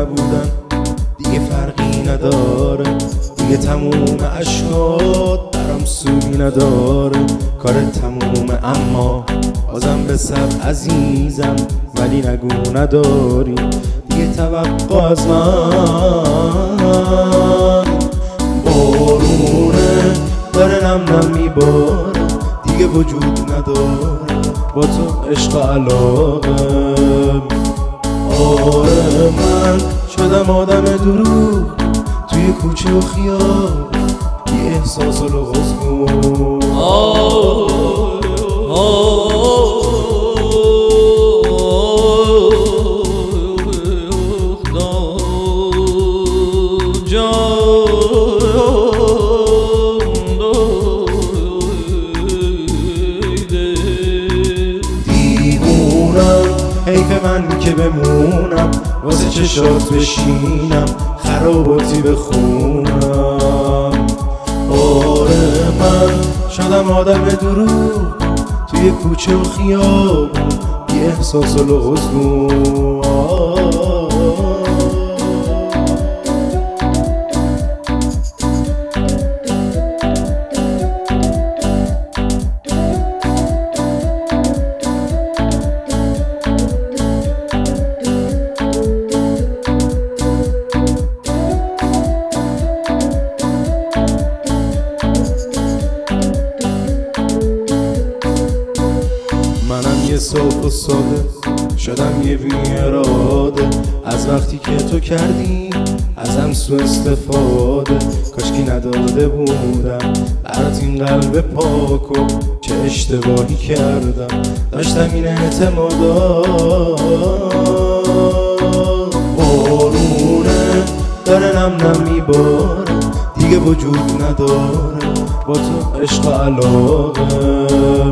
نبودن دیگه فرقی نداره، دیگه تموم اشکات برام سوی نداره. کار تمومه اما بازم به سر عزیزم، ولی نگو نداری دیگه توقع از من. بارونه داره نم نم میباره، دیگه وجود نداره با تو عشق و علاقه. آره من شدم آدم دروغ توی کوچه و خیابون، یه احساس و لغز کن. حیف من که بمونم واسه چشات بشینم، خراباتی بخونم. آره من شدم آدم دروغ توی کوچه و خیابون، بی احساس و لغزگون. منم یه صاف و ساده شدم یه بی اراده، از وقتی که تو کردی ازم سو استفاده. کاشکی نداده بودم برات این قلب پاکو، چه اشتباهی کردم داشتم این اعتمادا. بارونه داره نم نم میباره، دیگه وجود نداره با تو عشق و علاقه.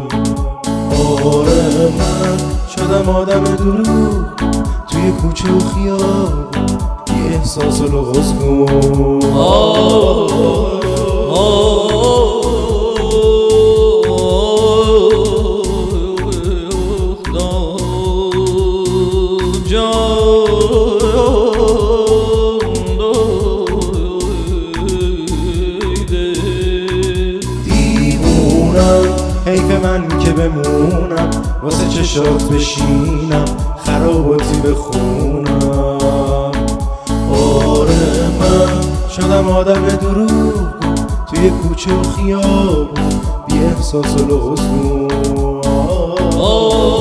آره من شدم آدم دروغ توی کوچه و خیابون، یه احساس و لغز کن. حیف من که بمونم واسه چشات بشینم، خراباتی بخونم. آره من شدم آدم دروغ توی کوچه و خیابون، بی احساس و لغزگون.